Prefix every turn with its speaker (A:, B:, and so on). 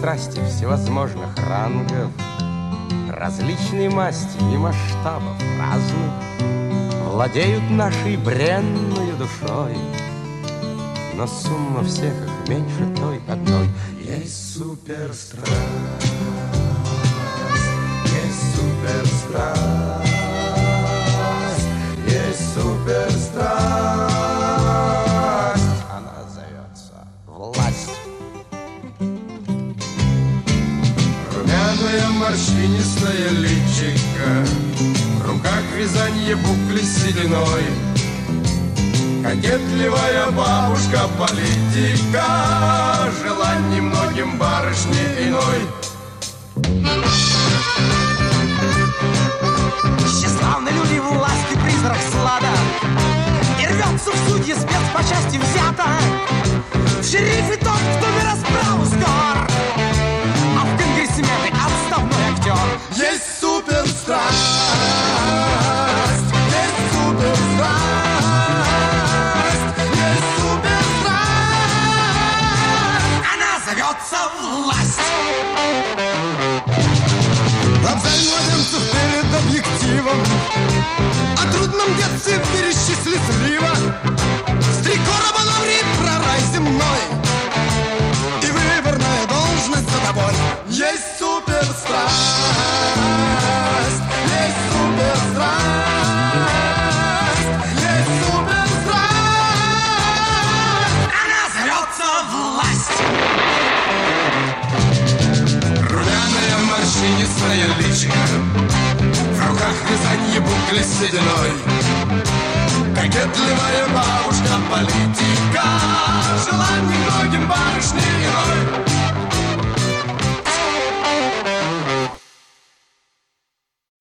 A: страсти всевозможных рангов, различной масти и масштабов разных владеют нашей бренной душой. Но сумма всех их меньше той одной. Есть суперстрасть, есть суперстрасть, есть суперстрасть. Она зовется власть. Румяное морщинистое личико, в руках вязанье букли сединой, кокетливая бабушка-политика, желаний многим барышни иной.
B: Тщеславны люди власти, призрак слада, и рвется в судьи спец по части взято. В шерифе тот, кто на расправу скор, а в конгрессмены отставной актер.
C: Есть суперстрасть, есть суперстрасть.
B: Власть.
C: Лапшай младенцев перед объективом, о трудном детстве перечисли сливо. С 3 короба на ври про рай земной, и выборная должность за тобой. Есть суперстрасть, есть суперстрасть, есть суперстрасть.
B: Она зовется власть.
C: Морщинистое личико, в руках вязанье букли сединой, кокетливая бабушка-политика, желаний многим барышни иной.